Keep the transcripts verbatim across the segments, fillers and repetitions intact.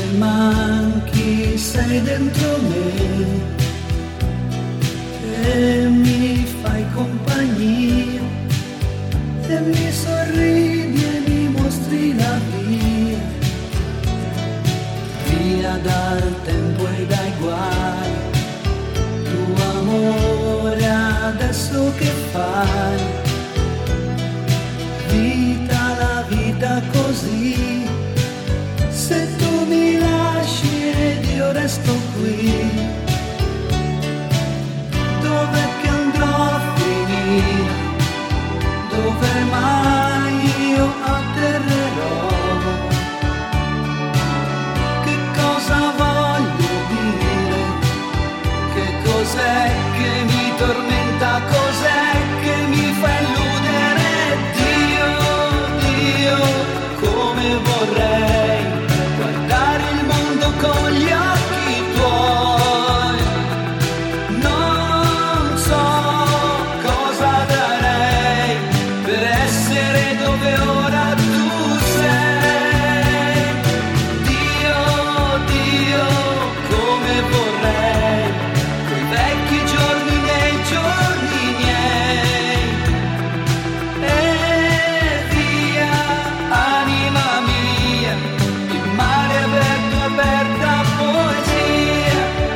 manchi, sei dentro me e mi fai compagnia e mi sorridi e mi mostri la via, via dal tempo e dai guai. Tu amore adesso che fai? Vita, la vita così, se tu mi lasci ed io resto qui, dov'è che andrò a finire? Dove mai io atterrerò? Che cosa voglio dire? Che cos'è che mi tormenta? Cos'è che mi fa illudere? Dio, Dio, come vorrei guardare il mondo con gli occhi tuoi. Non so cosa darei per essere dove ora tu sei. Dio, Dio, come vorrei quei vecchi giorni nei giorni miei. E via, anima mia, il mare aperto, aperta poesia.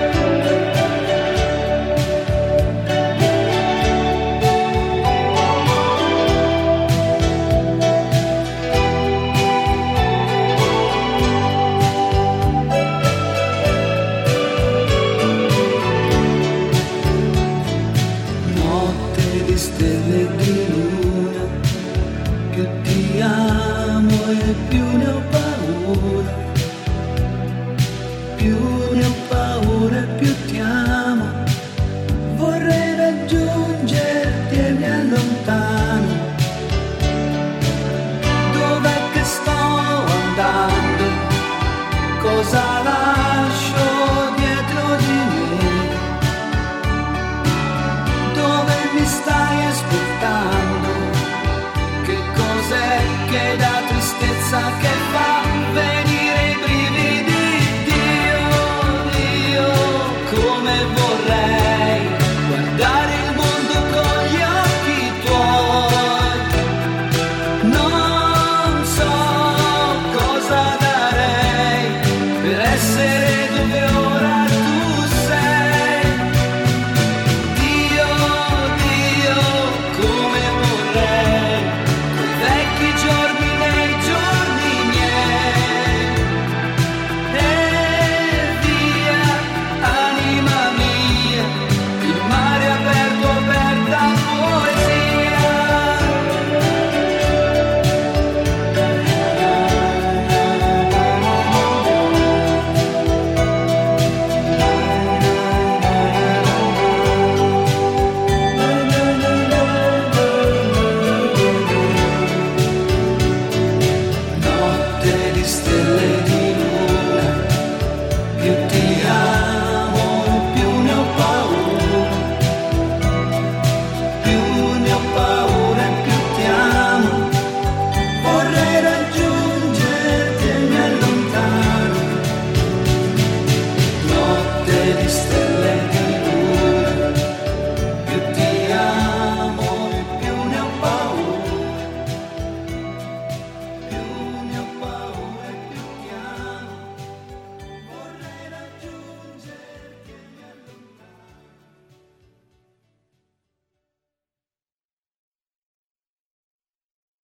Notte di stelle e di luna, più ti amo e più ne ho paura, più ne ho paura e più ti amo. Vorrei raggiungerti e mi allontano. Dov'è che sto andando? Cosa lascio dietro di me? Dove mi stai aspettando? Che cos'è che dà tristezza, che fa venire i brividi? Dio, Dio, come vorrei guardare il mondo con gli occhi tuoi. Non so cosa darei per essere dove